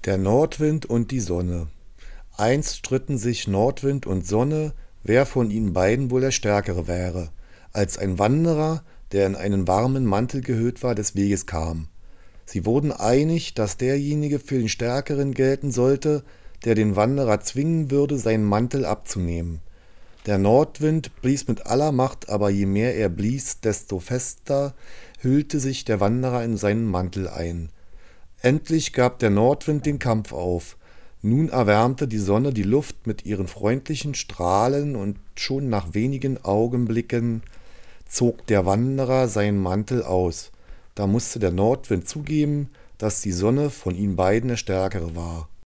Der Nordwind und die Sonne. Einst stritten sich Nordwind und Sonne, wer von ihnen beiden wohl der Stärkere wäre, als ein Wanderer, der in einen warmen Mantel gehüllt war, des Weges kam. Sie wurden einig, dass derjenige für den Stärkeren gelten sollte, der den Wanderer zwingen würde, seinen Mantel abzunehmen. Der Nordwind blies mit aller Macht, aber je mehr er blies, desto fester hüllte sich der Wanderer in seinen Mantel ein. Endlich gab der Nordwind den Kampf auf. Nun erwärmte die Sonne die Luft mit ihren freundlichen Strahlen, und schon nach wenigen Augenblicken zog der Wanderer seinen Mantel aus. Da musste der Nordwind zugeben, dass die Sonne von ihnen beiden der Stärkere war.